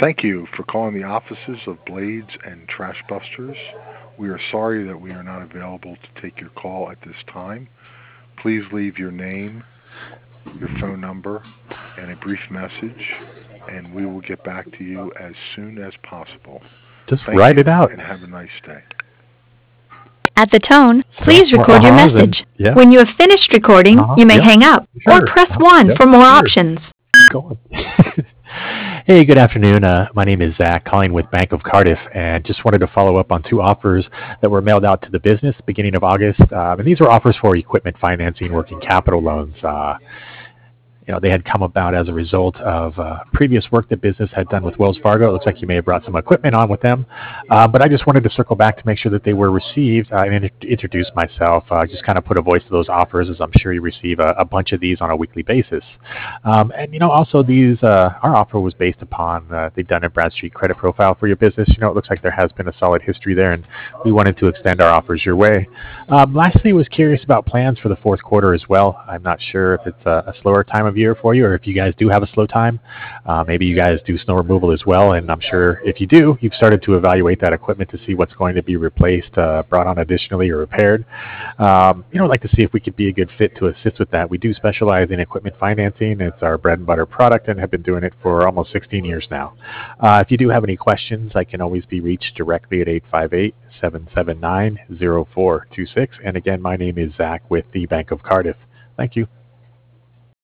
Thank you for calling the offices of Blades and Trash Busters. We are sorry that we are not available to take your call at this time. Please leave your name, your phone number, and a brief message, and we will get back to you as soon as possible. Just Thank write you it out. and have a nice day. At the tone, Some please more record your ahas and message. yeah. When you have finished recording, you may Yep. hang up or Sure. press 1 Yep. for more Sure. options. Keep going. Hey, good afternoon. My name is Zach, calling with Bank of Cardiff, and just wanted to follow up on two offers that were mailed out to the business beginning of August. And these were offers for equipment financing, working capital loans. They had come about as a result of previous work that business had done with Wells Fargo. It looks like you may have brought some equipment on with them. But I just wanted to circle back to make sure that they were received and introduce myself. Just kind of put a voice to those offers, as I'm sure you receive a bunch of these on a weekly basis. Also these, our offer was based upon the Dun & Bradstreet credit profile for your business. It looks like there has been a solid history there, and we wanted to extend our offers your way. Lastly, I was curious about plans for the fourth quarter as well. I'm not sure if it's a slower time of year for you, or if you guys do have a slow time. Maybe you guys do snow removal as well, and I'm sure if you do, you've started to evaluate that equipment to see what's going to be replaced, brought on additionally, or repaired. I'd like to see if we could be a good fit to assist with that. We do specialize in equipment financing. It's our bread and butter product, and have been doing it for almost 16 years now. If you do have any questions, I can always be reached directly at 858-779-0426. And again, my name is Zach with the Bank of Cardiff. Thank you.